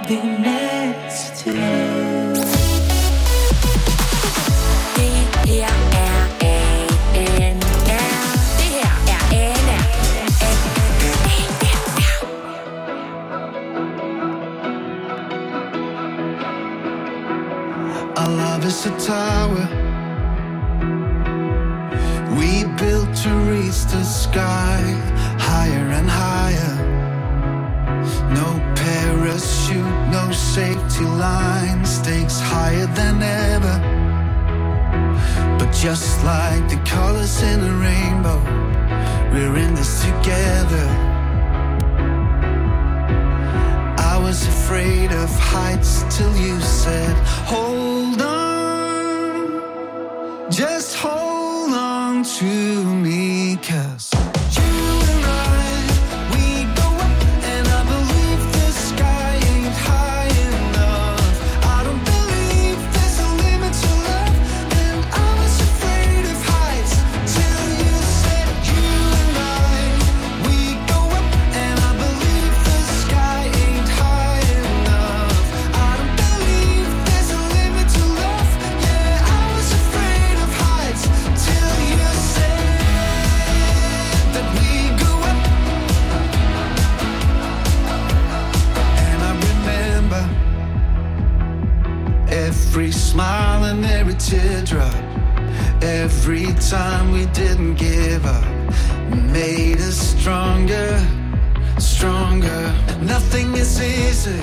be next to you. Our love is a tower we built to reach the sky, higher and higher. No parachute, no safety line, stakes higher than ever. But just like the colors in a rainbow, we're in this together. I was afraid of heights till you said, hold on, just hold on to me, 'cause every smile and every teardrop, every time we didn't give up, made us stronger, stronger. Nothing is easy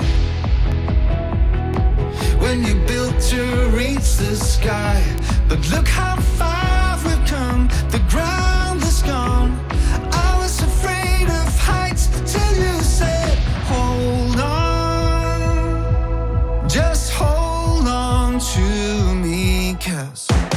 when you built to reach the sky. But look how far we've come, the ground is gone. I was afraid of heights till you said, hold on, just hold on to me, 'cause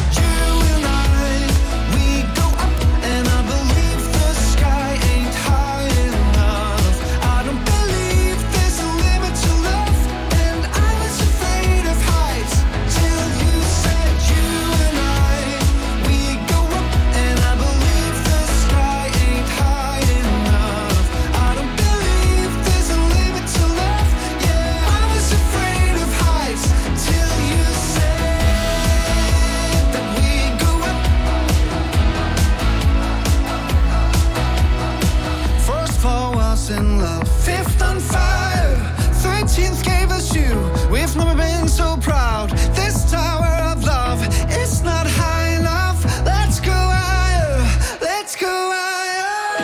in love, fifth on fire, 13th gave us you. We've never been so proud. This tower of love, it's not high enough. Let's go higher, let's go higher.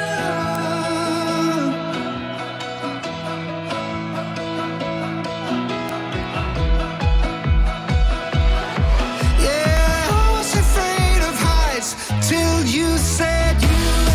Yeah, I was afraid of heights till you said you.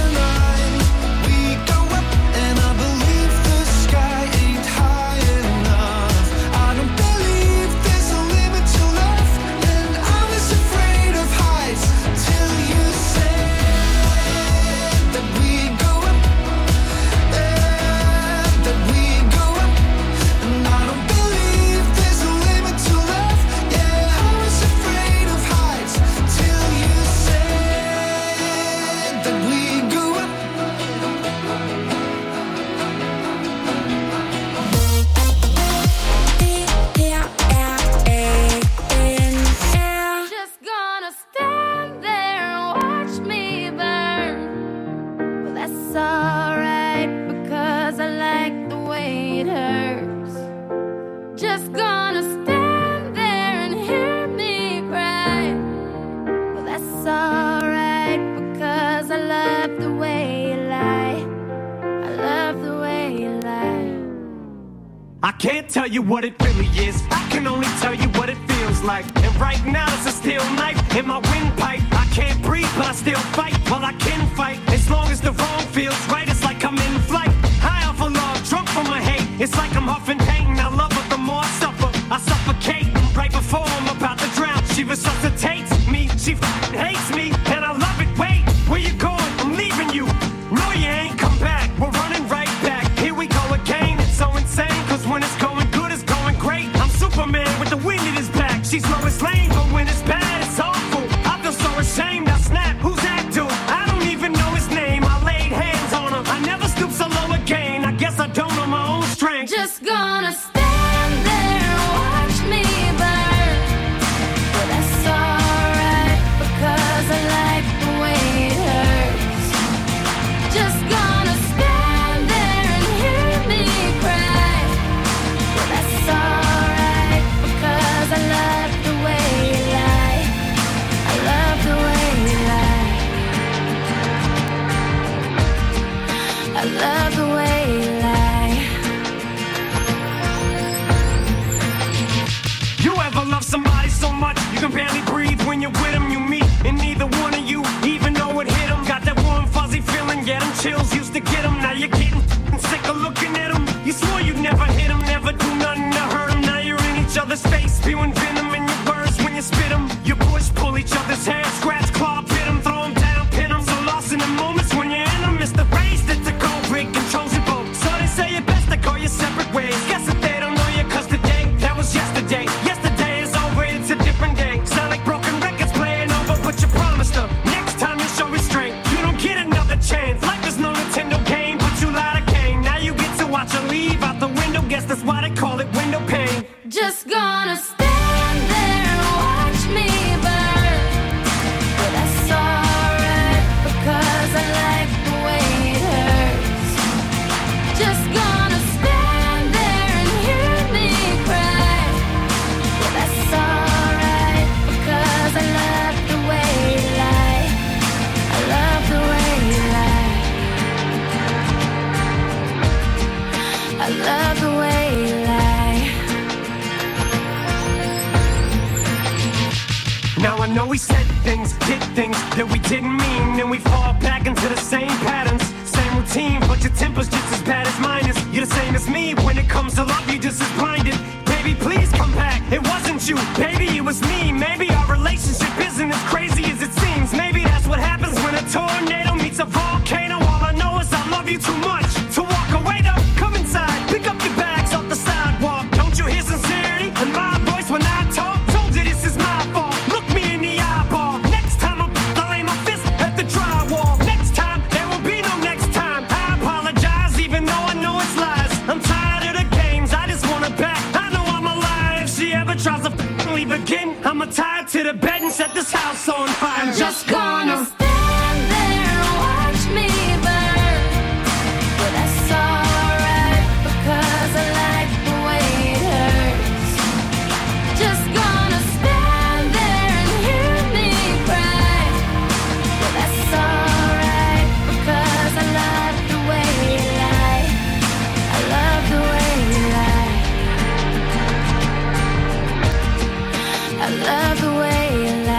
I can't tell you what it really is, I can only tell you what it feels like. And right now it's a steel knife in my windpipe. I can't breathe but I still fight, well I can fight. As long as the wrong feels right, it's like I'm in flight. High off of love, drunk from my hate, it's like I'm huffing pain. I love her the more I suffer, I suffocate. Right before I'm about to drown, she resuscitates me. She hates me and I love it. Wait, where you going? I'm leaving you. No you ain't come back, we're running right back. Here we go again, it's so insane. Cause when it's going good, it's going great. I'm Superman with the wind in his back. She's Lois Lane, but when it's bad, it's awful. I feel so ashamed, I snap. Who's that dude? I don't even know his name. I laid hands on him, I never stoop so low again. I guess I don't know my own strength. Just gonna stay you're with them, you meet, and neither one of you even know it hit them. Got that warm, fuzzy feeling, yeah, them chills used to get them. Now you're getting sick of looking at them. You swore you'd never hit them, never do nothing to hurt them. Now you're in each other's face, spewing venom in your words when you spit them. You push, pull each other's hair, scratch, claw, pit them, throw them down, pin them. So lost in the moments when you're in them, it's the race that's a cold break, controls your boat. So they say it best to go your separate ways. Guess that they don't know you, cause today, that was yesterday. Yesterday is over, it's a different day. Sound like broken records playing over, but you promised them. Next time you show restraint, you don't get another chance. Life is no Nintendo game, but you lied again. Now you get to watch her leave out the window, guess that's why they call it window pane. Just gonna stand there and watch me burn. But that's alright, because I like the way it hurts. Just gonna stand there and hear me cry. But that's alright, because I love the way you lie. I love the way you lie. I love the way you lie. Now I know we said things, did things that we didn't mean, and we fall back into the same patterns, same routine, but your temper's just as bad as mine is. You're the same as me, when it comes to love, you're just as blinded. Baby, please come back, it wasn't you, baby, it was me. Maybe our relationship isn't as crazy as it seems. Maybe that's what happens when a tornado meets a volcano. All I know is I love you too much to walk away though. Come inside, pick up your bags off the sidewalk. Don't you hear sincerity in my voice when I talk? Told you this is my fault. Look me in the eyeball. Next time I'll lay my fist at the drywall. Next time, there will be no next time. I apologize even though I know it's lies. I'm tired of the games, I just want her back. I know I'm alive. If she ever tries to leave again, I'ma tie her to the bed and set this house on fire. I'm just gonna stand there and watch me burn. But that's alright, because I like the way it hurts. Just gonna stand there and hear me cry. But that's alright, because I love the way you lie. I love the way you lie. I love the way you lie.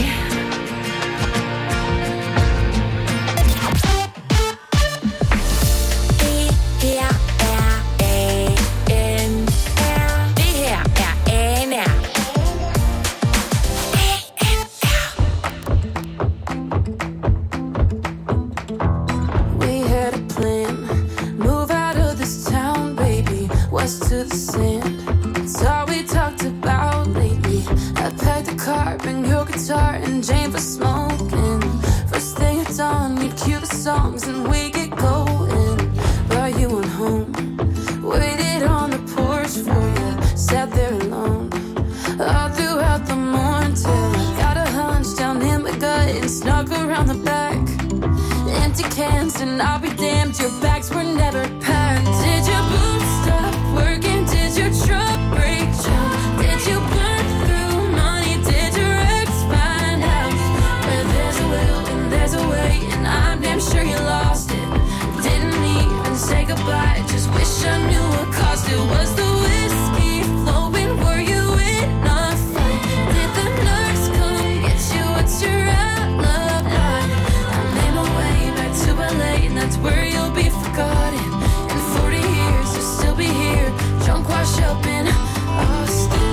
We had a plan, move out of this town, baby, west to the sand. It's all we talked about lately. I packed the car, bring your guitar, and Jane for smoking. First thing at dawn, you'd cue the songs and we get going. But you went home, waited on the porch for you, sat there alone all throughout the morning till I got a hunch down in my gut and snuck around the back. Empty cans and I'll be damned, your bags were never packed. Did your boots stop working? Did your truck break down? Did you burn through money? Did your ex find out? Where there's a will and there's a way, and I'm damn sure you lost it. Didn't even say goodbye, just wish I knew what caused it. Was the whiskey flowing? Were you in a fight? Did the nurse come get you? What's your alibi? I made my way back to LA, and that's where you'll be forgotten. In 40 years, you'll still be here, drunk, washed up in Austin.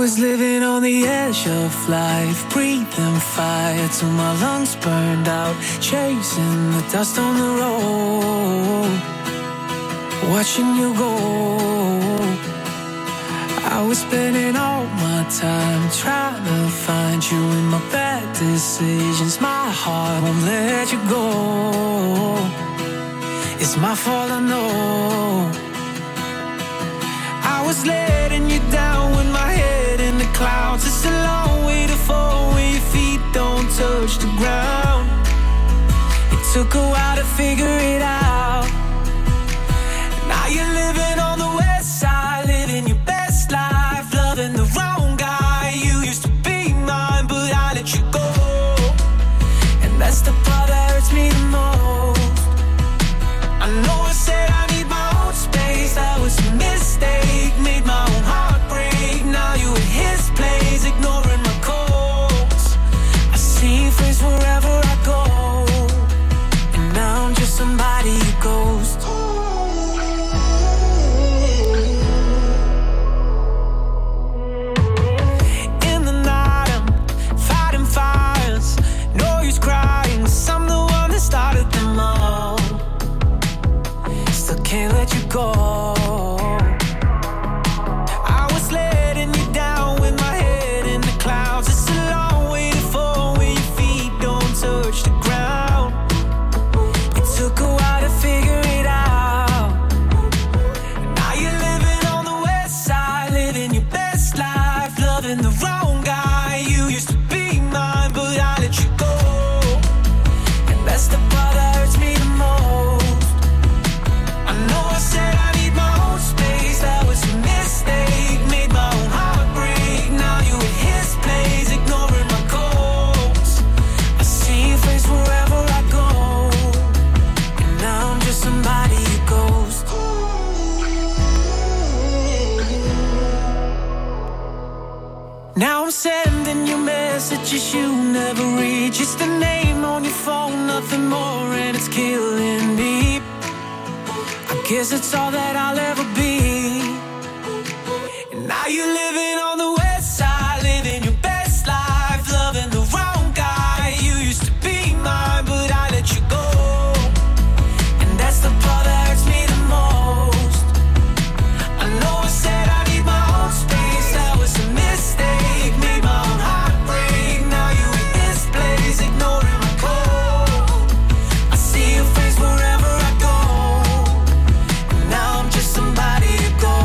was living on the edge of life, breathing fire till my lungs burned out, chasing the dust on the road, watching you go. I was spending all my time trying to find you in my bad decisions. My heart won't let you go. It's my fault, I know. I was letting you down with my head in the clouds. It's a long way to fall when your feet don't touch the ground. It took a while to figure it out. Now you're living on the west side, living your best life, loving the wrong guy. You used to be mine, but I let you go. And that's the part that hurts me the most. I know I said I need my own space. That was a mistake, made my own heart break. Now you in his place, ignoring my calls. I see your face wherever I go, and now I'm just somebody you ghost. In the night I'm fighting fires, no use crying, 'cause I'm the one that started them all. Still can't let you go. I was letting you down with my head in the clouds. It's a long way to fall when your feet don't touch the ground. It took a while to figure it out. Now you're living on the west side, living your best life, loving the wrong guy. You used to be mine, but I let you go. And that's the part that hurts me the most. I know I said I need my own space. That was a mistake, made my own heart break. Now you in his place, ignoring my calls. I see your face wherever I go, and now I'm just somebody you ghost. Now I'm sending you messages you never read. Just a name on your phone, nothing more, and it's killing me. I guess it's all that I'll ever be. And now you're living on the west side, living your best life, loving the wrong guy. You used to be mine, but I let you go. And that's the part that hurts me the most. I know I said I need my own space. That was a mistake, made my own heart break. Now you in this place, ignoring my call. I see your face wherever I go. Now I'm just somebody you go.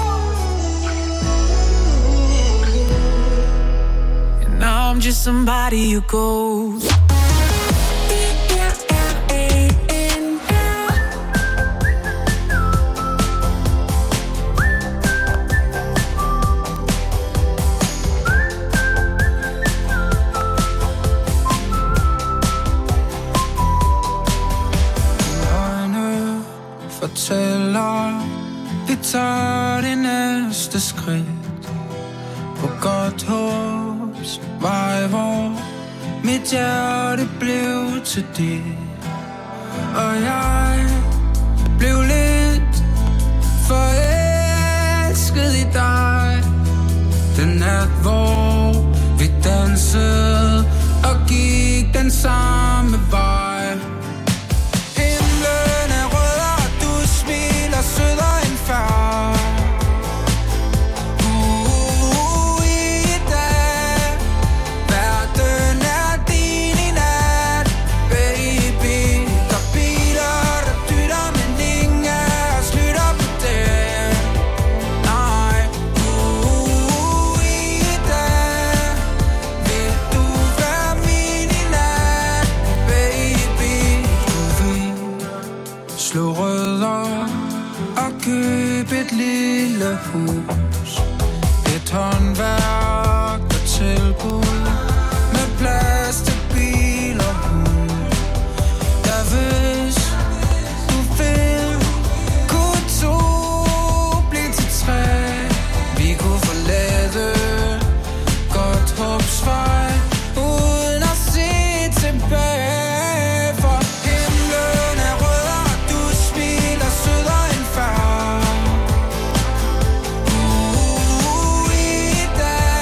And now I'm just somebody you go. Øjne fortæller, vi tager det næste skridt på godt håbs vej, hvor mit hjerte blev til dit. Og jeg blev lidt forelsket i dig. Den nat, hvor vi dansede og gik den samme vej. Himlen er rød, og du smiler sødere end før. I dag, verden er din i nat, baby. Der er biler, der dytter, men ingen af os lytter på det. Nej, i dag, vil du være min i nat, baby. Du vil slå rødder og købe et lille hus, et håndværk og tilbud med plads til bil og hund. Der hvis du vil, kunne to blive til tre. Vi kunne forlade godt håbsvej uden at se tilbage. For himlen er rød, og du smiler sødere end før. I dag,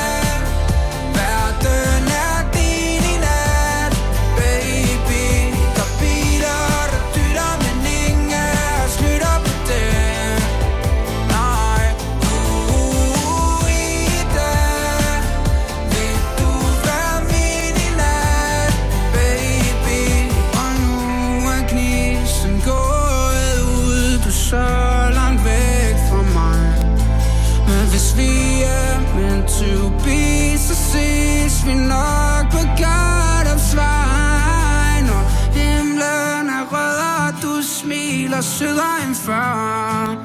Hvis vi er meant to be, så ses vi nok på Gardopsvej. Når himlen er rød, og du smiler sødere end før.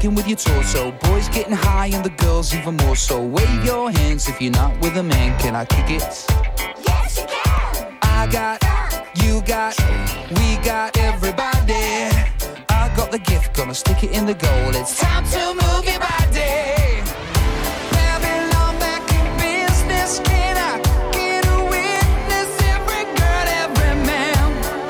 shaking with your torso. Boys getting high and the girls even more so. Wave your hands if you're not with a man. Can I kick it? Yes, you can. I got, you got, we got everybody. I got the gift, gonna stick it in the goal. It's time to move your body. Babylon back in business. Can I get a witness? Every girl, every man.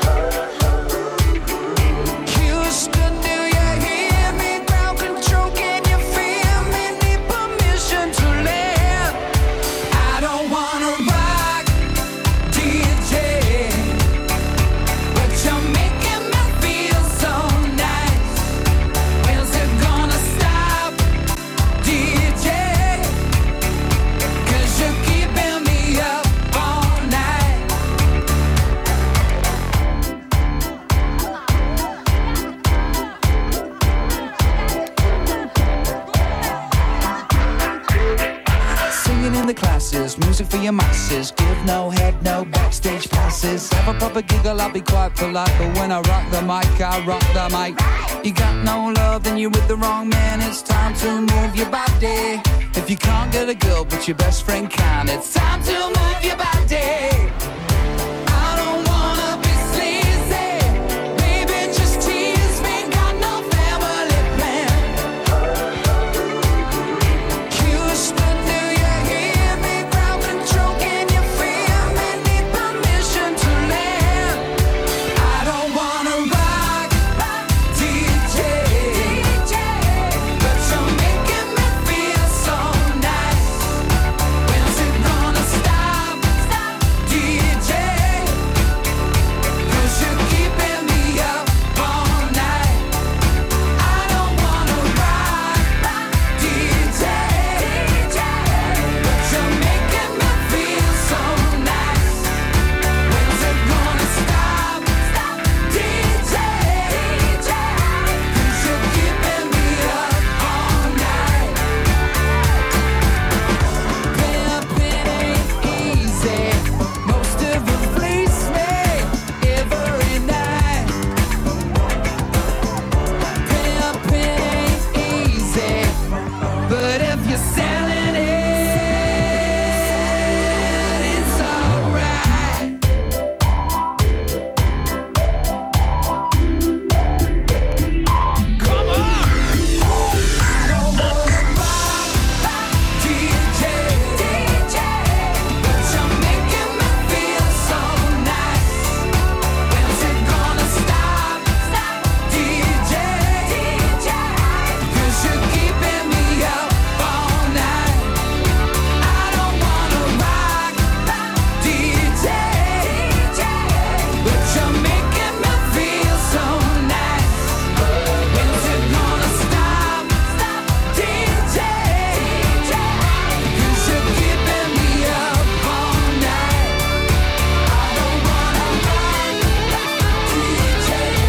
Houston, do you hear me? Ground control, can you feel me? Need permission to land. I don't wanna rock, DJ, but you're making me feel so nice. When's it gonna stop, DJ? 'Cause you're keeping me up all night. Singing in the classes, music for your masses. Give no head, no backstage passes. Have a proper giggle, I'll be quite polite. But when I rock the mic, I rock the mic. You got no love, then you're with the wrong man. It's time to move your body. If you can't get a girl, but your best friend can, it's time to move your body. I don't wanna be sleazy. Baby, just tease me. Got no family plan. Houston, do you hear me? Ground control, can you feel me? Need permission to land. I don't wanna rock, DJ, but you're making me feel so nice. When's it gonna stop, DJ? 'Cause you're keeping me up all night. I don't wanna rock, DJ, but you're making me feel so nice. When's it gonna stop, DJ? 'Cause you're keeping me up all night. Pimpin' ain't easy. Most of them fleece me every night. Pimpin' ain't easy, but if you're selling it, it's alright. Come on! I don't wanna rock, DJ, but you're making me feel so nice. When's it gonna stop, DJ? 'Cause you're keeping me up all night. I don't wanna rock, DJ, but you're making me feel so nice. When's it gonna stop, DJ? 'Cause you're keeping me up all night. I don't wanna rock, DJ,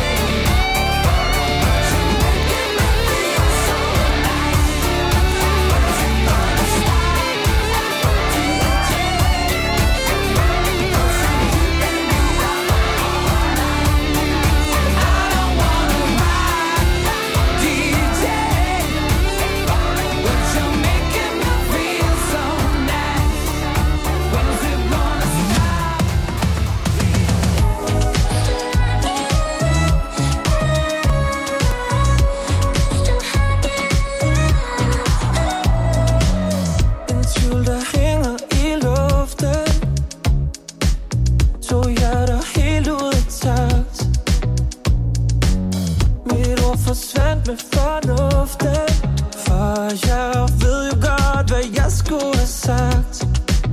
but you're making me feel so nice. When's it gonna stop, DJ? 'Cause you're keeping me up all night. I don't wanna rock, DJ, but you're making me feel so nice. When's it gonna stop? En tvivl, der hænger i luften. To hjerter helt ud af takt. Mit ord forsvandt med fornuften. For jeg ved jo godt, hvad jeg skulle have sagt.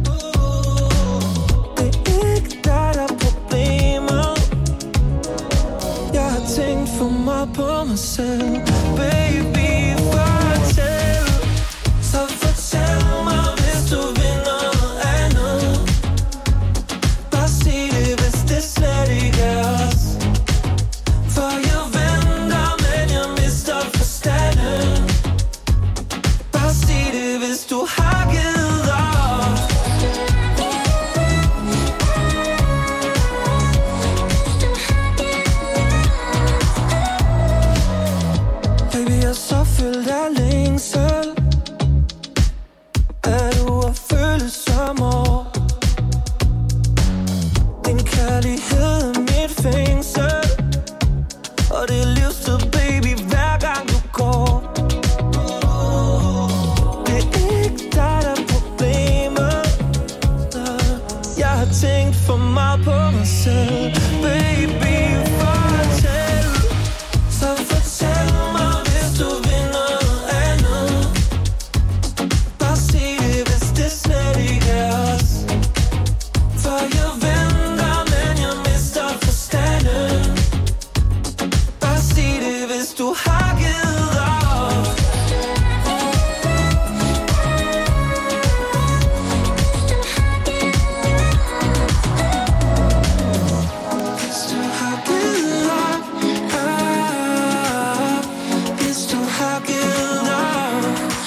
Det er ikke dig, der er problemet. Jeg har tænkt for meget på mig selv. Baby, fortæl. Så fortæl mig, hvis du vil noget andet. Bare sig det, hvis det slet ikke er os. For jeg venter, men jeg mister forstanden. Bare sig det, hvis du har givet op. for meget på mig selv. Baby, fortæl. Så fortæl mig, hvis du vil noget andet. Bare sig det, hvis det slet ikke er os. For jeg venter, men jeg mister forstanden. Bare sig det, hvis du har givet op. Hvis du har givet op, hvis du har givet op.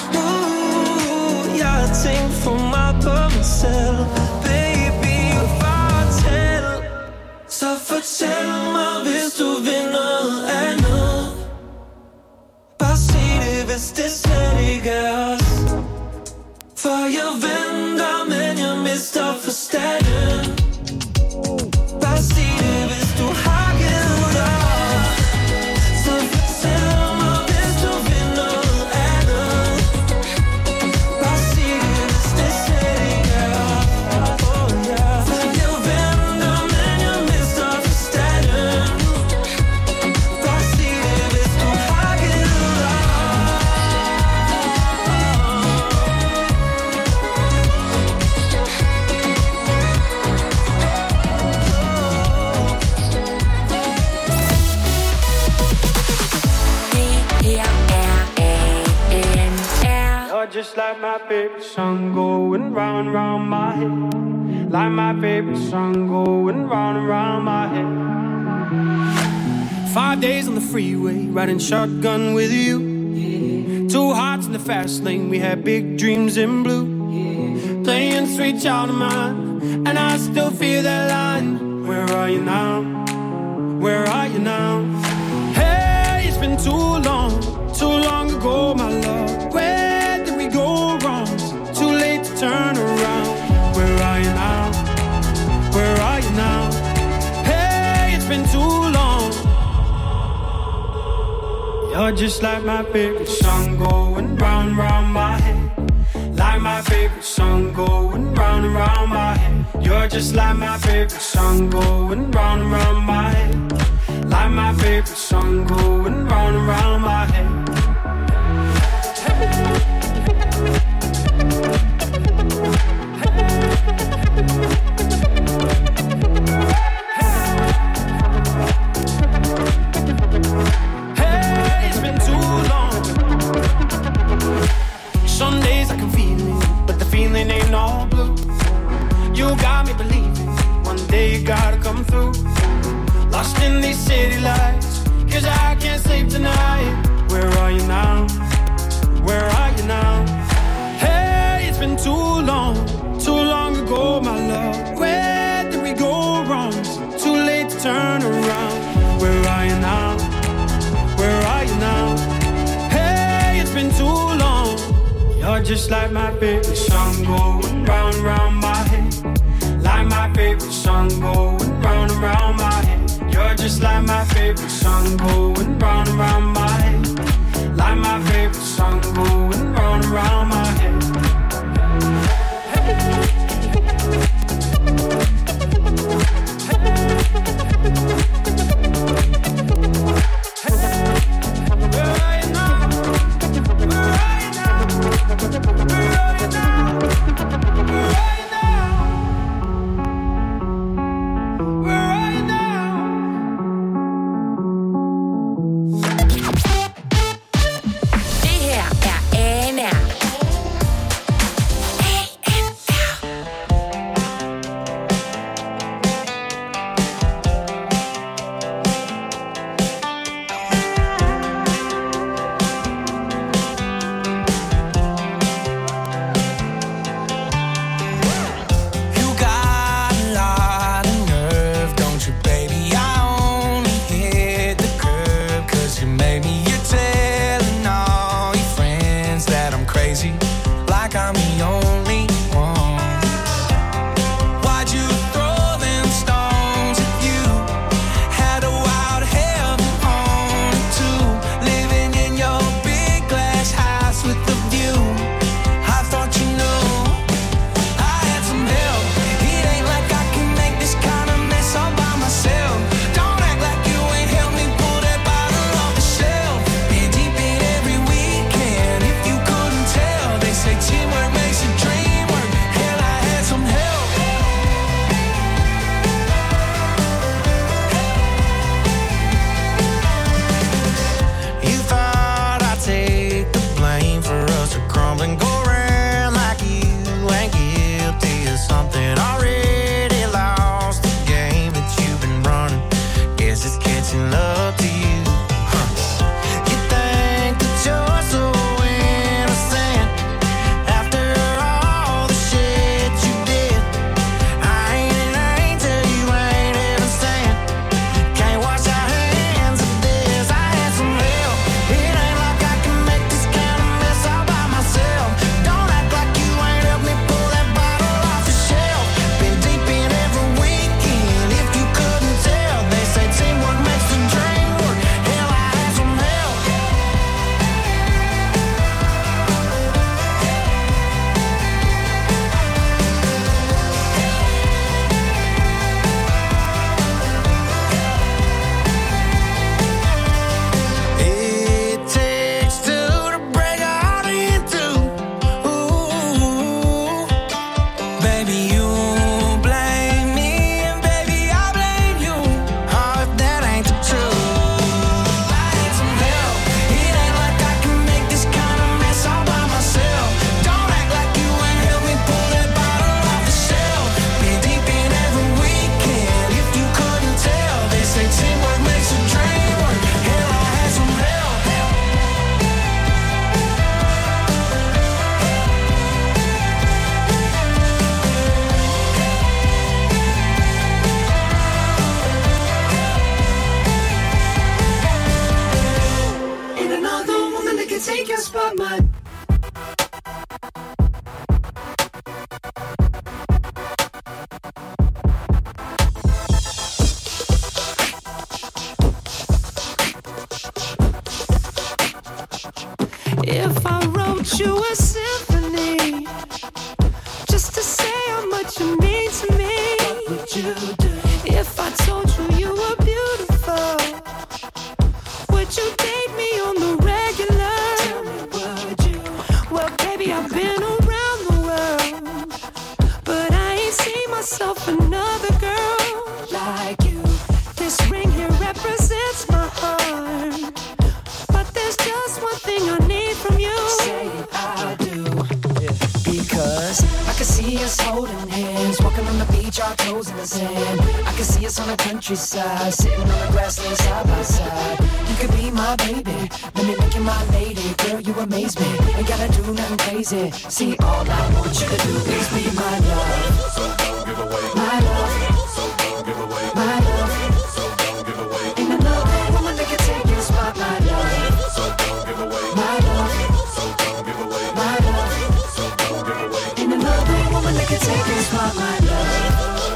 Jeg har tænkt for meget på mig selv. Baby, fortæl. Så fortæl mig, hvis du vil noget andet. Bare sig det, hvis det slet ikke er os. For jeg venter, men jeg mister forstanden. Bare sig det, hvis du har givet op. Så fortæl mig, hvis du vil noget andet. Bare sig det, hvis det slet ikke er os. For jeg venter, men jeg mister forstanden. Bare sig det, hvis du har givet op. You're just like my favorite song going round and round my head. Like my favorite song going round and round my head. 5 days on the freeway, riding shotgun with you. Yeah. 2 hearts in the fast lane, we had big dreams in blue. Yeah. Playing sweet child of mine, and I still feel that line. Where are you now? Where are you now? Hey, it's been too long ago, my love. Where did we go wrong? Too late to turn around. Where are you now? Where are you now? Hey, it's been too long. You're just like my favorite song going round and round my head. Like my favorite song going round and round my head. You're just like my favorite song going round and round my head. Like my favorite song going round and round my head. Hey, it's been too long. Some days I can feel it, but the feeling ain't all blue. You got me believing one day you gotta come through. Lost in these city lights, 'cause I can't sleep tonight. Where are you now? Where are you now? Hey, it's been too long ago, my love. Where did we go wrong? Too late to turn around. Where are you now? Where are you now? Hey, it's been too long. You're just like my favorite song going round and round my head. Like my favorite song going round and round my head. You're just like my favorite song going round and round my head. Like my favorite song going round and round my head. you do? If I told you you were beautiful, would you date me on the regular? Tell me, would you? Well, baby, I've been around the world, but I ain't seen myself another girl like you. This ring here represents my heart, but there's just one thing I need from you. Say I do. Because I can see us holding hands, walking on the beach, our toes in the sand. I can see us on the countryside, sitting on the grassland side by side. You could be my baby, let me make you my lady. Girl, you amaze me, ain't gotta do nothing crazy. See, all I want you to do is be my love. So don't give away my love. So don't give away my love. So don't give away. Ain't another woman that can take your spot, my love. So don't give away my love. So don't give away my love. So don't give away. Ain't another woman that can take your spot, my love.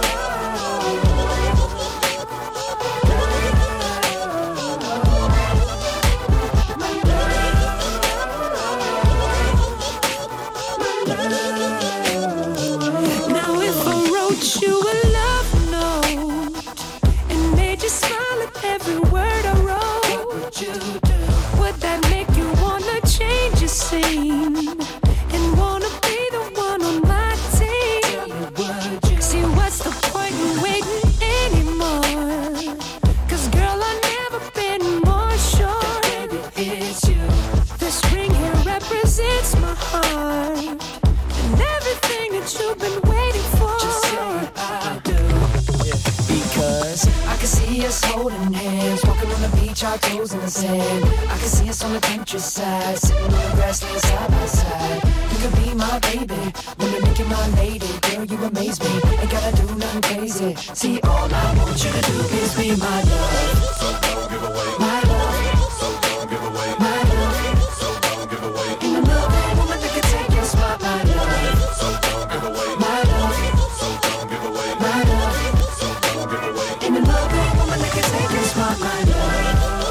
Now if I wrote you a love note and made you smile at every word I wrote, what would you do? Would that make you wanna change your scene and wanna be the one on my team? Would you? See, what's the point in waiting anymore? 'Cause girl, I've never been more sure that baby, it's you. This ring here represents my heart and everything that you've been waiting for. Just say I do. Because I can see us holding hands, walking on the beach, our toes in the sand. I can see us on the countryside, sitting on the grassland side by side. You could be my baby, let me make you my lady. Girl, you amaze me, ain't gotta do nothing crazy. See, all I want you to do is be my love. So don't give away my love. So don't give away my love. So don't give away. Ain't another woman that can take your spot, my love. So don't give away my love. So don't give away my love. So don't give away. Ain't another woman that can take your spot, my love.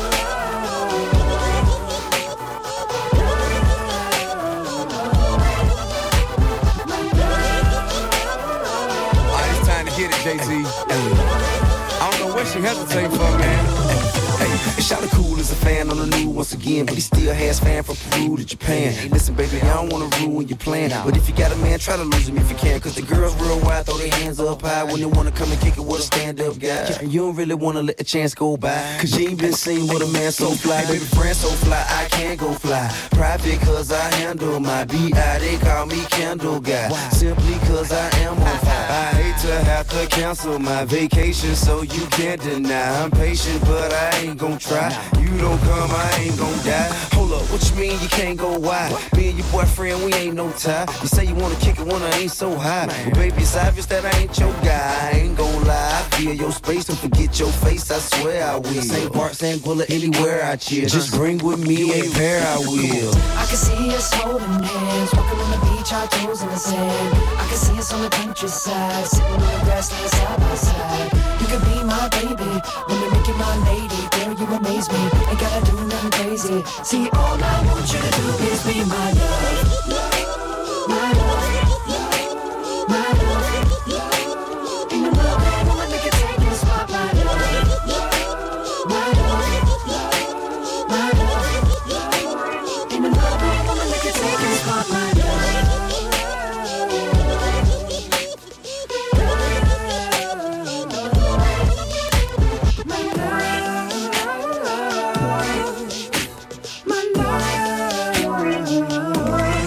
Alright, it's time to hit it, Jay-Z. I don't know what she hesitating for, man. Hey, Shawty cool as a fan on the news once again, but he still has fan from Peru to Japan. Hey, listen, baby, I don't wanna ruin your plan, but if you got a man, try to lose him if you can. 'Cause the girls real wild, throw their hands up high when they wanna come and kick it with a stand-up guy. And you don't really wanna let the chance go by, 'cause you ain't been seen with a man so fly. Baby, friend so fly, I can't go fly. Private 'cause I handle my B.I. They call me Candle Guy, simply 'cause I am on fire. I hate to have to cancel my vacation, so you can't deny. I'm patient, but I ain't gon' try. You don't come, I ain't gon' die. Hold up, what you mean you can't go wide? Me and your boyfriend, we ain't no tie. You say you wanna kick it when I ain't so high. Well, baby, it's obvious that I ain't your guy. I ain't gon' lie, I feel your space. Don't forget your face, I swear I will. St. Bart, St. Bullet, anywhere I chill. Just bring with me a pair, I will. I can see us holding hands, walking on the beach, our toes in the sand. I can see us on the countryside, sitting on the grassland side by side. You could be my baby, let me make you my lady. Girl, you amaze me, ain't gotta do nothing crazy. See, all I want you to do is be my love. My love. My love. Ain't another woman that can take your spot, my love. My love. My love. Ain't another woman that can take your spot, my love. My love.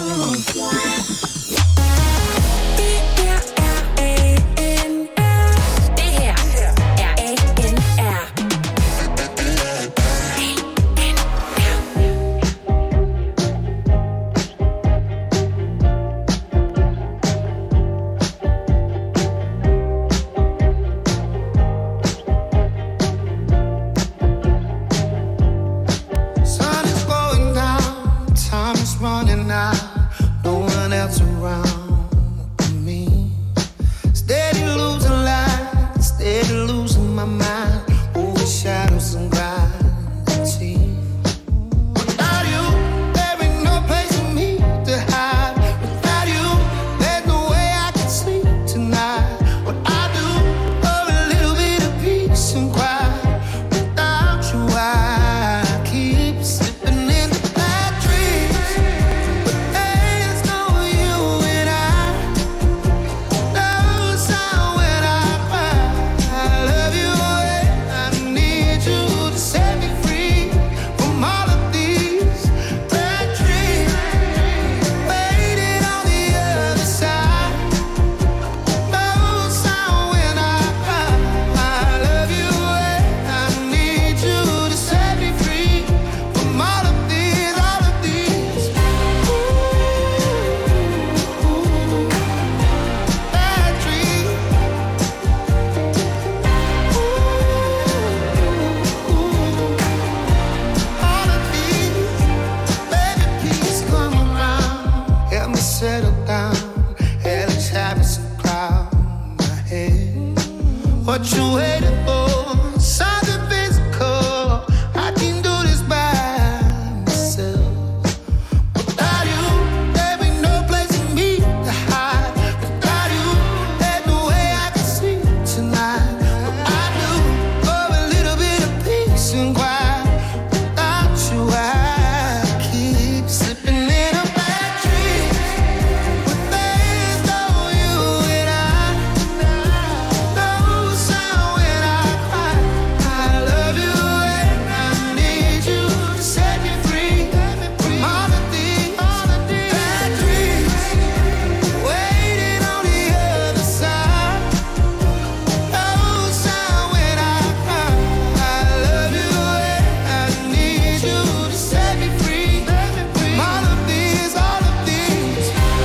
privacy crowd my head. What you waiting for? Something physical. I can do this by myself. Without you, there be no place for me to hide. Without you, there's no way I can sleep tonight. But I do for a little bit of peace and quiet. Without you, I keep slipping in a bad dream. But there's no you and I. No sound when I cry. I love you and I need you to set me free from all the things, bad dreams waiting on the other side. No sound when I cry. I love you and I need you to set me free from all of these, all of these.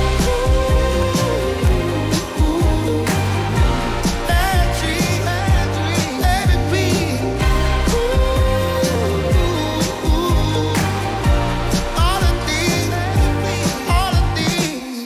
Bad dreams, let me be. All of these, all of these.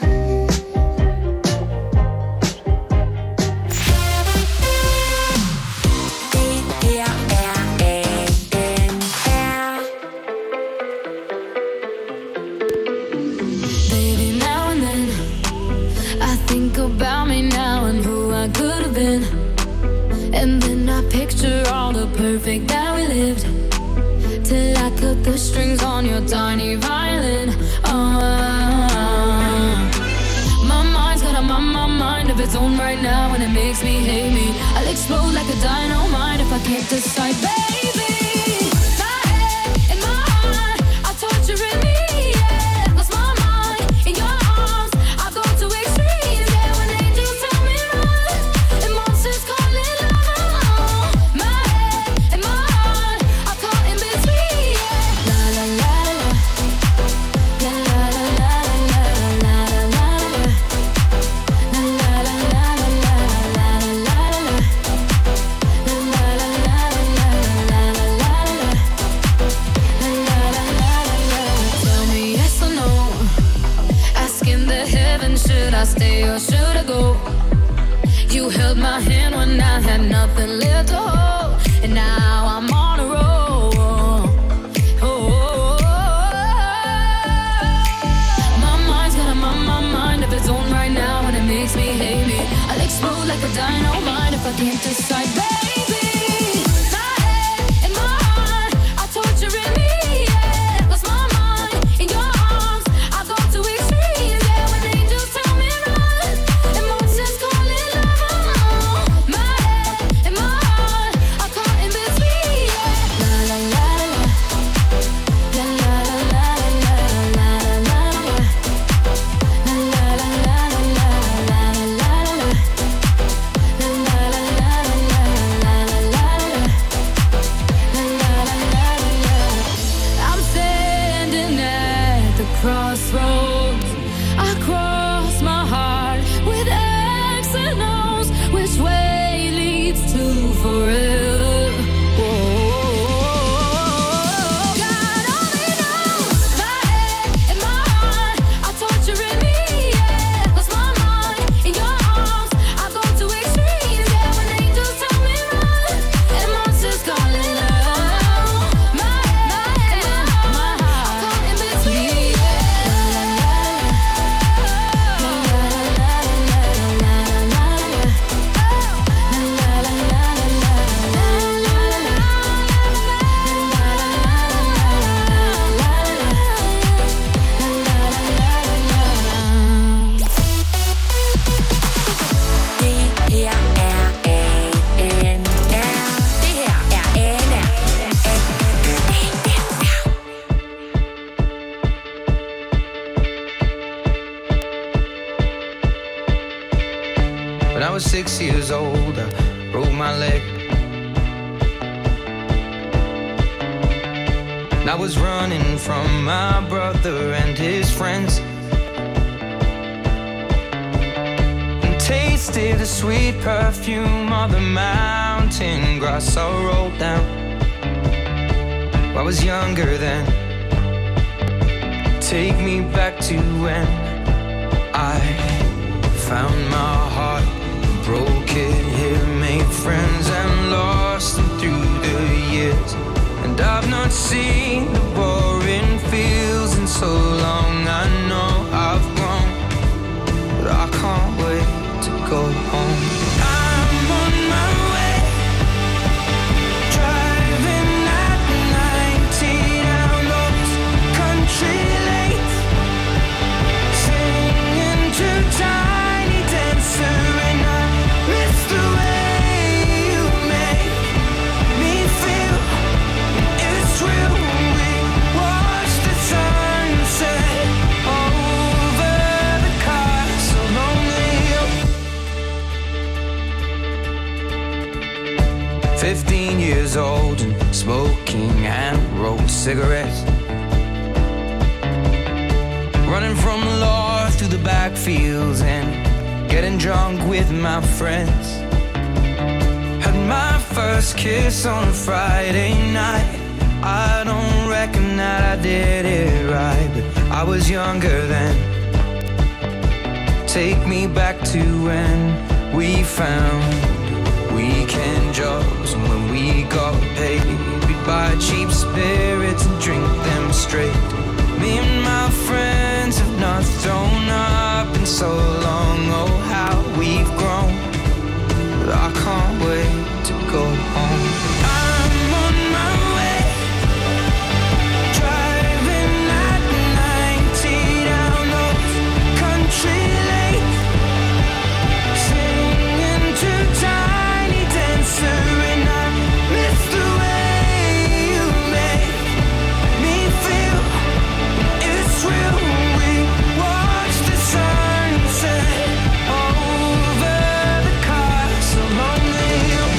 Baby, now and then I think about me now and who I could have been. And then I picture all the perfect that we lived, till I cut the strings on your tiny violin. My mind's got a mind of its own right now, and it makes me hate me. I'll explode like a dynamite if I can't decide, baby. My head and my heart are torturing me. Yeah, lost my mind in your arms. I go to extremes. Yeah, when angels tell me run and monsters call it love. My head and my heart are caught in between. Yeah, la la la la, la la la la la la la la. La la la la la la la la la. La la la la la la la la la. La la la la la. Tell me yes or no. Asking the heavens, should I stay or should I go? You held my hand when I had nothing left to hold, and now I'm on a roll. My mind's got a mind of its own right now, and it makes me hate me. I'll explode like a dynamite if I can't decide, baby. My head and my heart are torturing me. Yeah, lost my mind in your arms. I go to extremes. Yeah, when angels tell me run and monsters call it love. My head and my heart are caught in between. Yeah, la la la la, la la la la la la la la. La la la la la la la la la. La la la la la la la la la. La la la la la. I'm standing at the crossroads. I cross my heart with X and O's. Which way leads to forever? God only knows. My head and my heart are torturing me. Yeah, lost my mind in your arms. I go to extremes. Yeah, when angels tell me run and monsters call it love. My head and my heart are caught in between. La la la la, la la la la la la. La la la la la la la la. When I was 6 years old, I broke my leg. And I was running from my brother and his friends, and tasted the sweet perfume of the mountain grass I rolled down. I was younger then. Take me back to when I found my heart, broke it here, made friends and lost them through the years. And I've not seen the boring fields in so long. I know I've grown, but I can't wait to go home. I'm on my way, driving at 90 down those country lanes, singing to Tiny Dancer, and I miss the way you make me feel. It's real when we watch the sunset over the castle on the hill. 15 years old and smoking hand-rolled cigarettes, running from the law through the backfields and getting drunk with my friends. Had my first kiss on a Friday night. I don't reckon that I did it right, but I was younger then. Take me back to when we found weekend jobs, and when we got paid, we'd buy cheap spirits and drink them straight. Me and my friends have not thrown up in so long. Oh, how we've grown, but I can't wait to go home. I'm on my way, driving at 90 down those country lanes, singing to Tiny Dancer, and I miss the way you make me feel. It's real when we watch the sunset over the castle on the hill.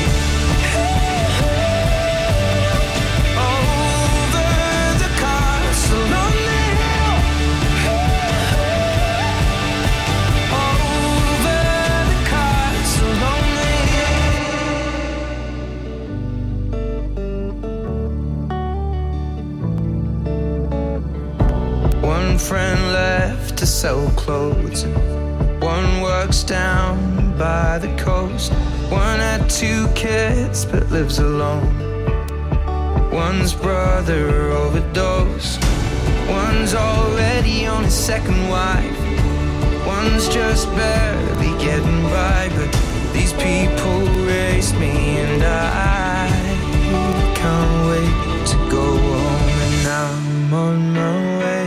Over the castle on the hill. Over the castle on the hill. One friend left to sell clothes, and one works down by the coast. One had 2 kids but lives alone. One's brother overdosed. One's already on his second wife. One's just barely getting by, but these people raised me, and I can't wait to go home. And I'm on my way.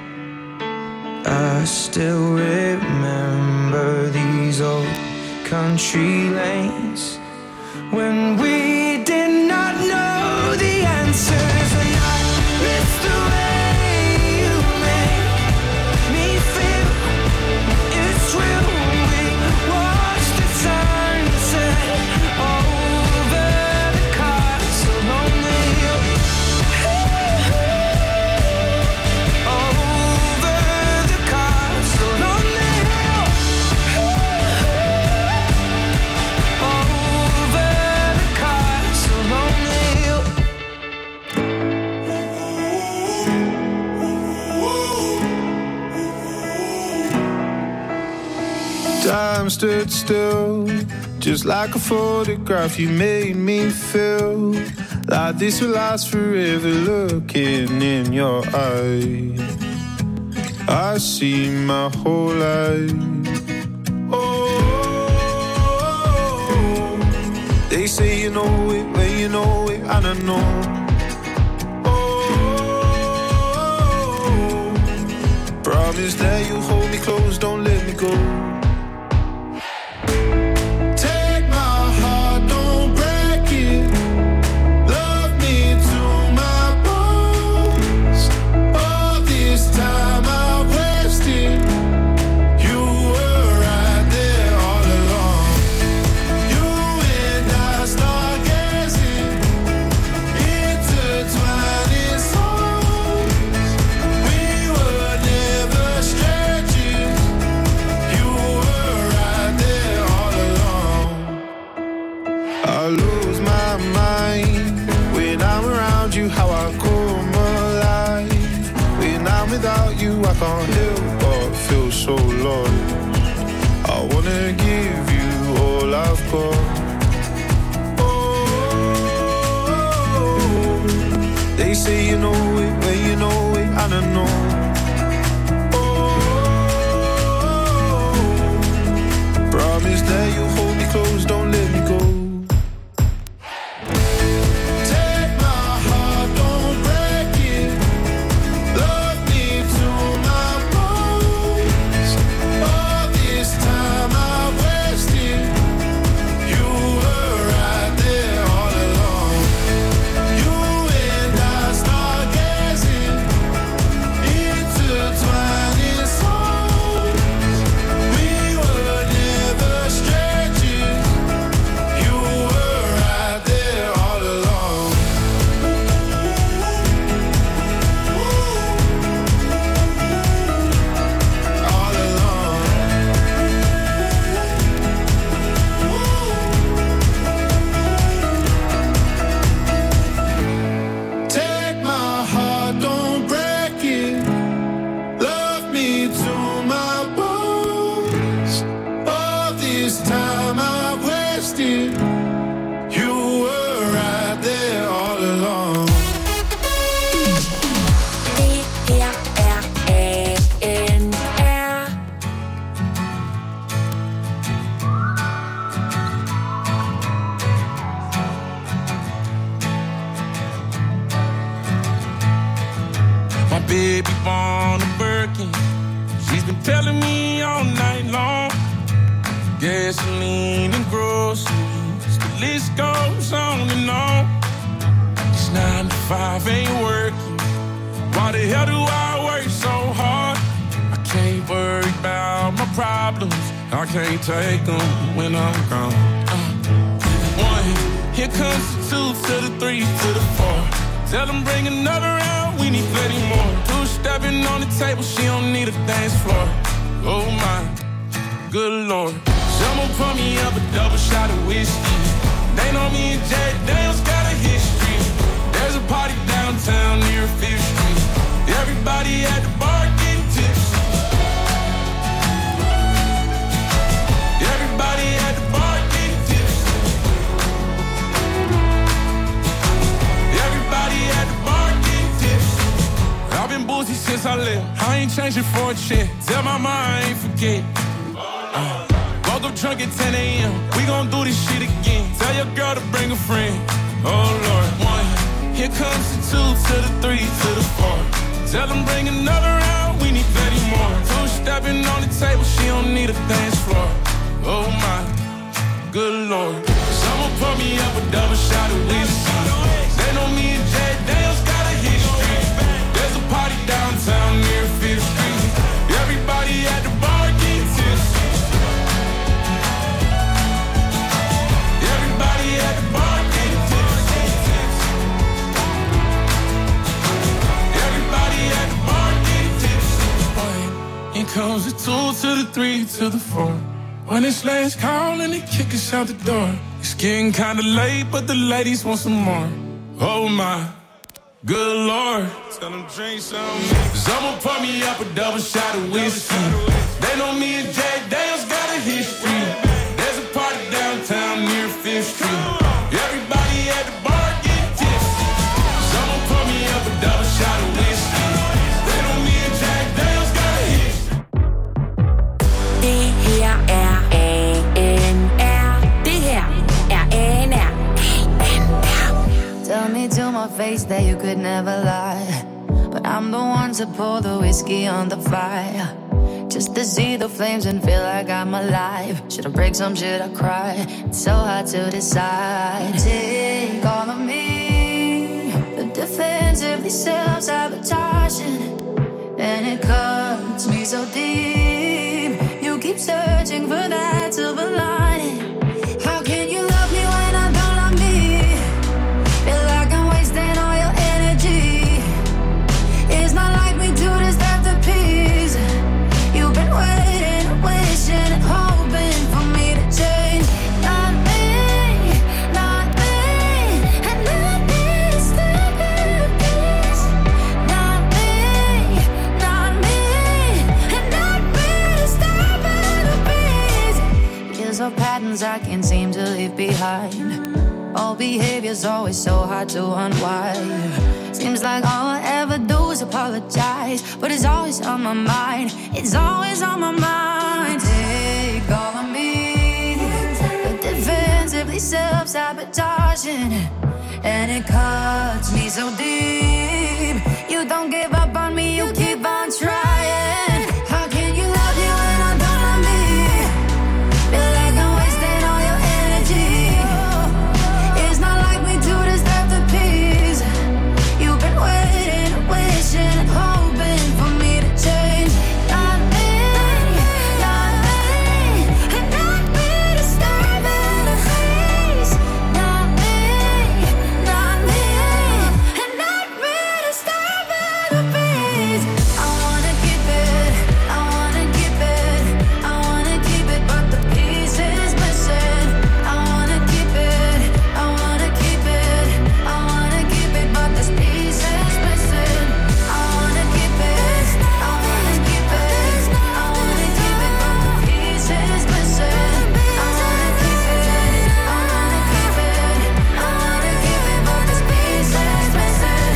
I still remember these old country lanes when we did not know the answers, and I miss the way you make me feel. It's real when we watch the sunset over the castle on the hill. Over the castle on the hill. Over the castle on the hill. Time stood still, just like a photograph. You made me feel like this will last forever. Looking in your eyes, I see my whole life. Oh, they say you know it when you know it, and I know. Oh, promise that you'll hold me close, don't let me go. Take my heart, don't break it. Love me to my bones. All this time I've wasted. You were right there all along. You and I start gazing, intertwining souls. We were never strangers. You were right there all along. I lose my mind when I'm around you. How I come alive when I'm without you. I can't help but feel so lost. I say you know it, when you know it, and I know. Promise that you'll hold me close, don't let me go. Take my heart, don't break it. Love me to my bones. All this time I wasted. You were right there all along. You and I start gazing, intertwining souls. We were never strangers. You were right there all along. All along. Take my heart, don't break it. Love me to my bones. All this time I've wasted. You were right there all along. My baby born a Birkin. She's been telling me all night long. Gasoline and groceries, the list goes on and on. This 9 to 5 ain't working. Why the hell do I work so hard? I can't worry about my problems. I can't take them when I'm gone. 1, here comes the 2 to the 3 to the 4. Tell them bring another round, we need plenty more. 2 stepping on the table, she don't need a dance floor. Oh my, good lord. Someone pour me up a double shot of whiskey. They know me and Jack Daniels got a history. There's a party downtown near 5th Street. Everybody at the bar getting tipsy. Everybody at the bar getting tipsy. Everybody at the bar getting tipsy. I've been boozy since I left. I ain't changing for a check. Tell my mom I ain't forget. Woke up drunk at 10 a.m. We gon' do this shit again. Tell your girl to bring a friend. Oh Lord. 1, here comes the 2 to the 3 to the 4. Tell them bring another round, we need plenty more. 2 stepping on the table, she don't need a dance floor. Oh my, good lord. Someone pour me up a double shot of whiskey. They know me and Jack Daniels got a history. There's a party downtown near 5th Street. Everybody at the bar getting tipsy. Everybody at the bar getting tipsy. Everybody at the bar getting tipsy. Here comes the 2 to the 3 to the 4. When it's last call and they kick us out the door. It's getting kinda late, but the ladies want some more. Oh my, good lord. Tell them drink some. Someone pour me up a double shot of whiskey. They know me and Jack Daniels got a history. There's a party downtown near 5th Street. Everybody at the bar getting tipsy. Someone pour me up a double shot of whiskey. They know me and Jack Daniels got a history. Tell me to my face that you could never lie, but I'm the one to pour the whiskey on the fire, just to see the flames and feel like I'm alive. Should I break some, should I cry? It's so hard to decide. Take all of me, the defensively self-sabotaging, and it cuts me so deep. You keep searching for that silver lining. How can you love me when I don't love me? Feel like I'm wasting all your energy. It's not like we do this after peace. You've been waiting, wishing and hoping for me to change. Not me, not me, and not me to stop at peace. Not me, not me, and not me to stop at peace. Kills of patterns I can't seem to leave behind. Old behavior's always so hard to unwind. Seems like all I ever do is apologize, but it's always on my mind. It's always on my mind. Take all of me, but defensively self-sabotaging, and it cuts me so deep. You don't give up on me, you keep on trying. How can you love you when I don't love me? Feel like I'm wasting all your energy. It's not like we do this after peace. You've been waiting and wishing and hoping for me to change. Not me, not me, and not me disturbing the peace. Not me, and not me disturbing the peace. I wanna keep it, I wanna keep it, I wanna keep it, but the piece is missing. I wanna keep it, I wanna keep it, I wanna keep it, but this piece is missing. I wanna keep it, I wanna keep it, I wanna keep it, but the piece is missing. I wanna keep it, I wanna keep it, I wanna keep it, but this piece is missing.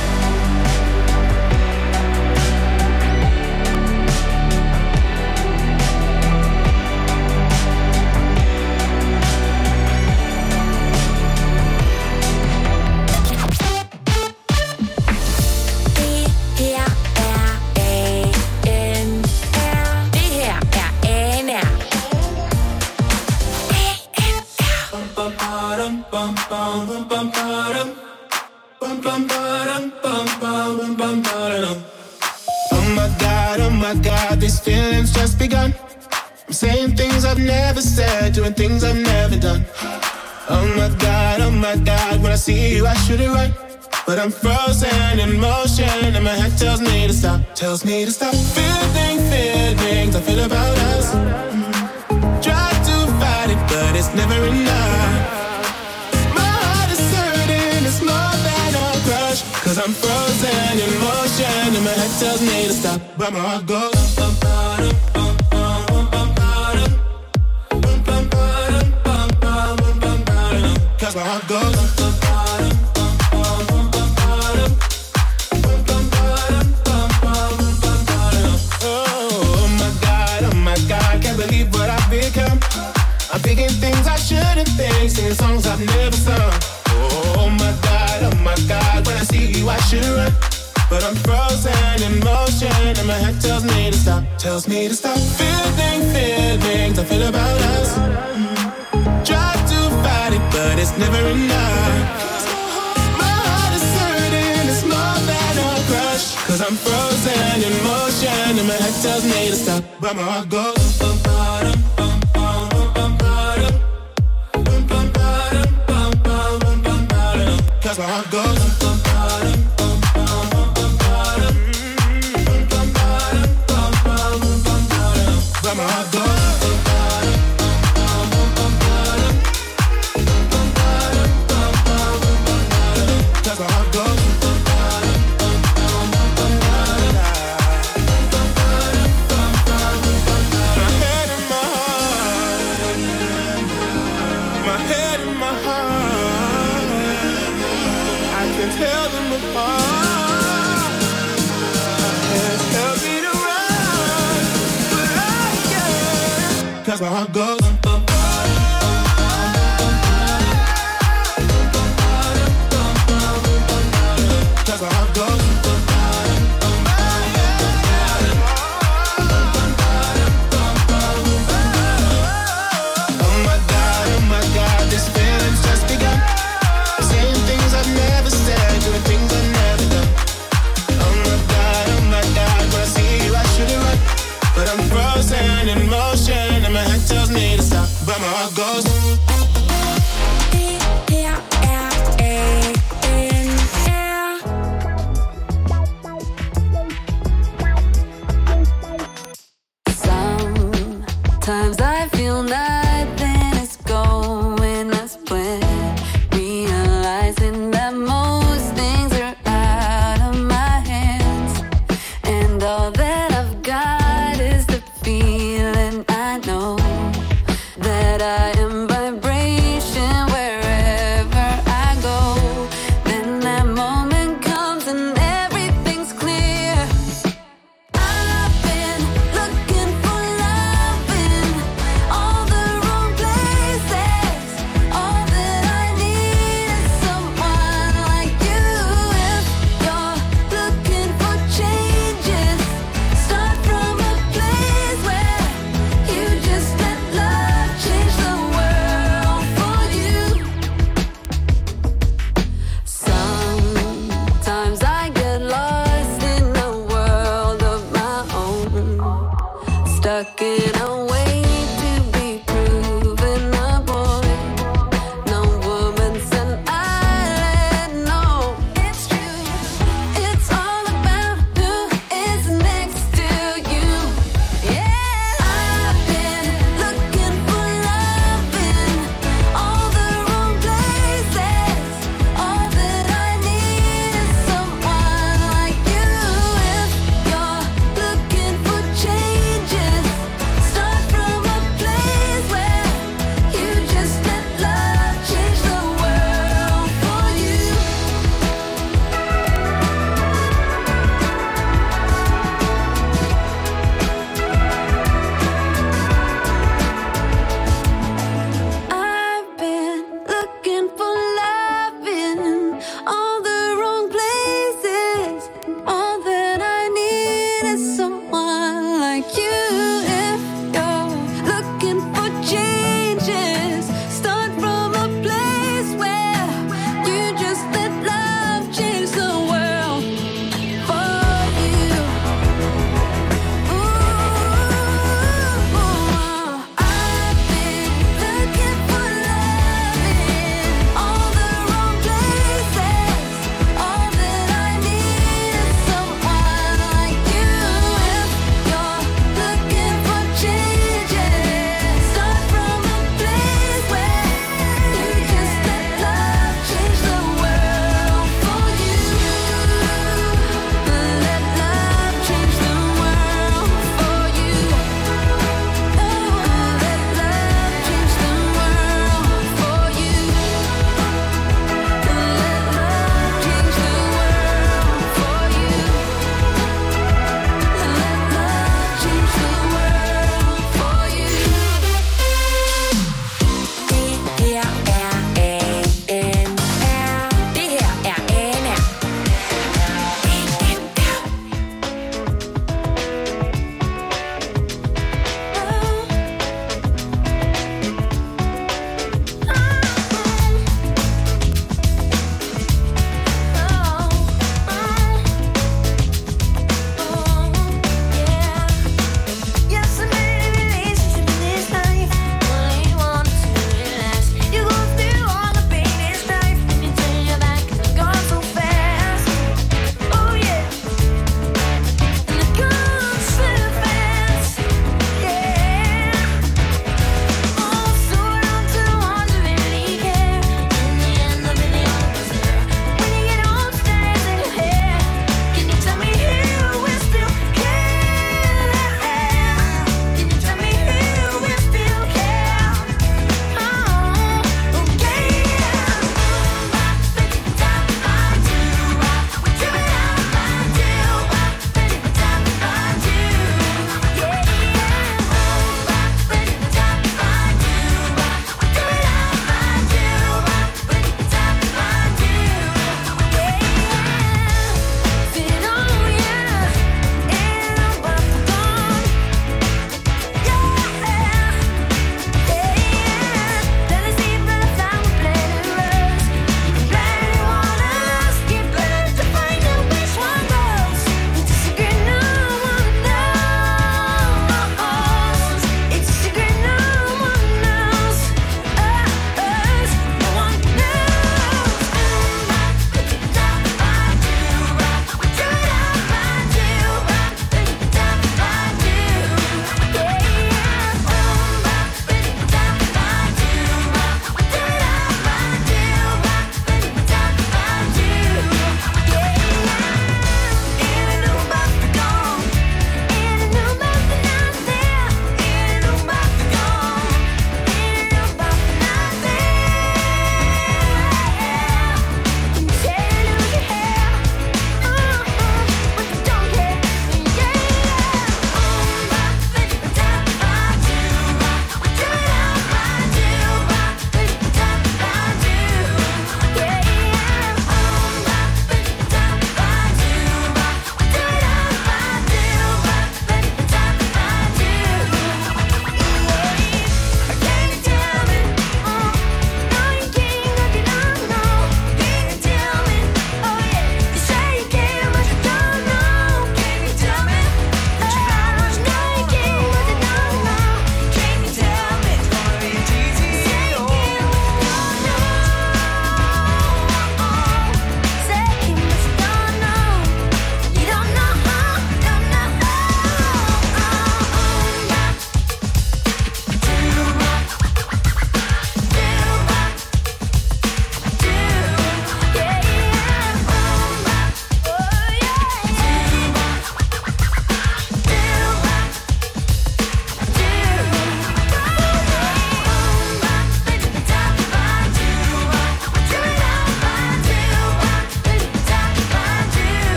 Oh my God, these feelings just begun. I'm saying things I've never said, doing things I've never done. Oh my God, when I see you I should it right, but I'm frozen in motion and my head tells me to stop, Feeling feelings I feel about us. Try to fight it, but it's never enough. My heart is hurting, it's more than a crush, 'cause I'm frozen in motion and my head tells me to stop, but my heart goes. Cause my heart goes. Oh my God, can't believe what I've become. I'm thinking things I shouldn't think, singing songs I've never sung. Oh my God, when I see you I should run, but I'm frozen in motion and my head tells me to stop, Feeling feelings I feel about us. Try to fight it, but it's never enough. My heart is hurting, it's more than a crush, 'cause I'm frozen in motion and my head tells me to stop, but my heart goes. Cause my heart goes. But my heart goes. Cause my heart goes. My head and my heart. My head and my heart. I can tell them apart. My head tells me to run, but I can't. Cause my heart goes. Cause my heart goes. Oh my God, this feeling's just begun. Saying things I've never said, doing things I've never done. Oh my God, when I see you I should've run, but I'm frozen in motion and my head tells me to stop, but my heart goes.